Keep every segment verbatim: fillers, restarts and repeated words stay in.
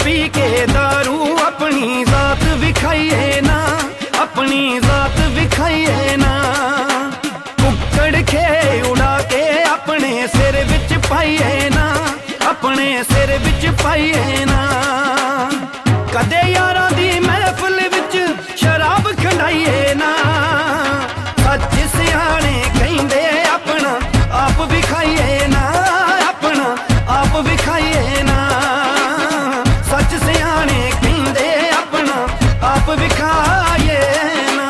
P के दारू अपनी जात विखाइए ना, अपनी जात विखाइए ना। कुक्कड़ खे उड़ा के अपने सिर विच पाइए ना, अपने सिर विच पाइए ना। कदे यारां दी महफिल विच शराब खंडाइए ना, सच सियाणे कहिंदे अपना आप विखाइए ना, अपना आप विखाइए ना। सच सियाणे कहिंदे अपना आप विखाइए ना।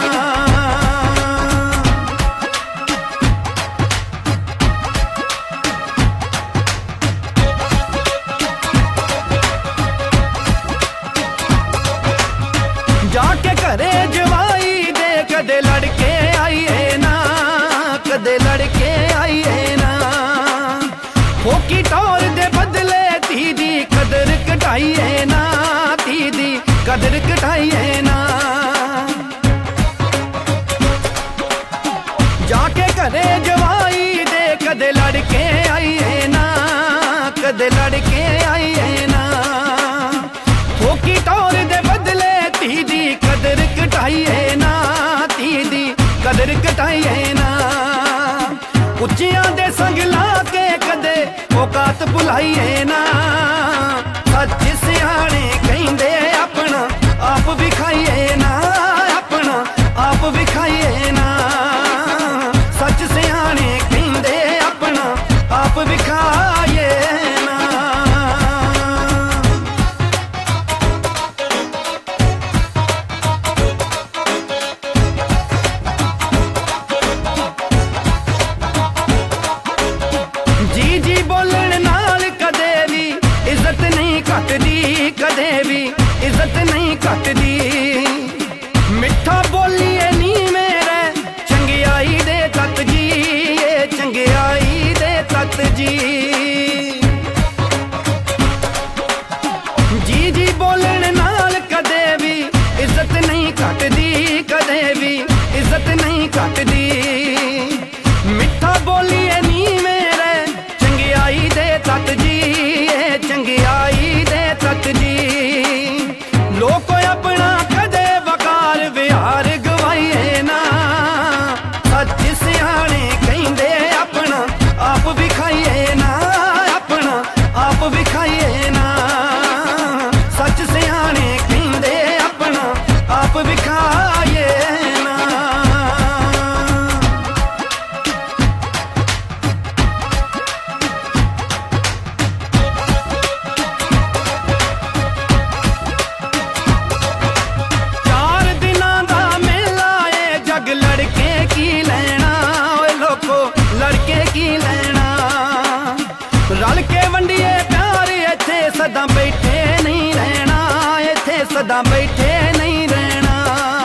जाके घरे जवाई दे कदे लड़के आइए ना, कदे लड़के आइए ना। फोकी टौर दे बदले धी दी कदर घटाइए ना, धी दी कदर घटाइए ना। जाके घरे जवाई दे कदे लड़के आइए ना, कदे लड़के आइए ना। फोकी टौर दे बदले धी दी कदर घटाइए ना, धी दी कदर घटाइए ना। उच्चियां दे संग ला के कदे औकात भुलाइए ना। सच सियाणे कहिंदे अपना आप विखाइए ना, अपना आप विखाइए ना। सच सियाणे कहिंदे अपना आप विखाइए ना। जी जी बोलण नाल कदे भी इज्जत नहीं घटदी, कदे भी इज्जत नहीं घटदी। मिठा बोलिए नी मेरे चंगियाई दे तत जी, ये चंगियाई दे तत जी। जी जी बोलण नाल कदे भी इज्जत नहीं घटदी, कदे भी इज्जत नहीं घटदी। मिठा बोलिए नी मेरे चंगियाई दे तत जी, ये चंगियाई दे तत जी। लोग अपना कदे वकार विहार गवाइए ना। सच सियाणे कहिंदे अपना आप विखाइए ना, अपना आप विखाइए ना। सच सियाणे कहिंदे अपना आप विखाइए ना। चार दिनां दा मेला ए जग लड़के की लेना, ओए लोको लड़के की लेना। रल के वंडिए प्यार इत्थे सदा बैठे नहीं रहना, इत्थे सदा बैठे नहीं रहना।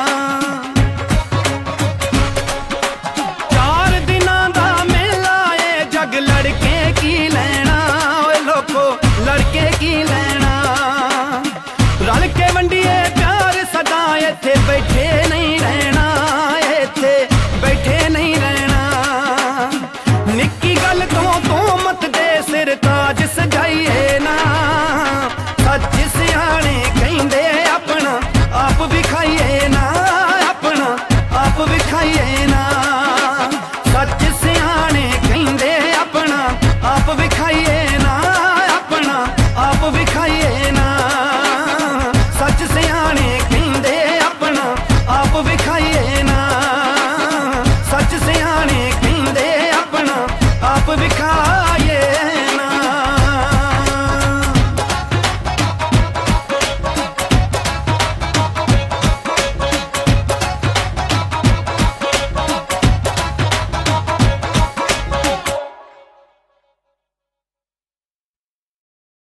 चार दिनां दा मेला ए जग लड़के की लेना, ओए लोको लड़के की लेना। रल के वंडिए प्यार सदा इत्थे बैठे नहीं रहना, इत्थे बैठे नहीं रहना। निक्की गल तो तो मत दे सिर ताज सजाइए ना। सच सियाणे कहिंदे अपना आप विखाइए ना, अपना आप विखाइए ना। सच सियाणे कहिंदे अपना आप विखाइए ना, अपना आप विखाइए ना। सच सियाणे कहिंदे अपना आप विखाइए ना। सच सियाणे कहिंदे अपना आप विखा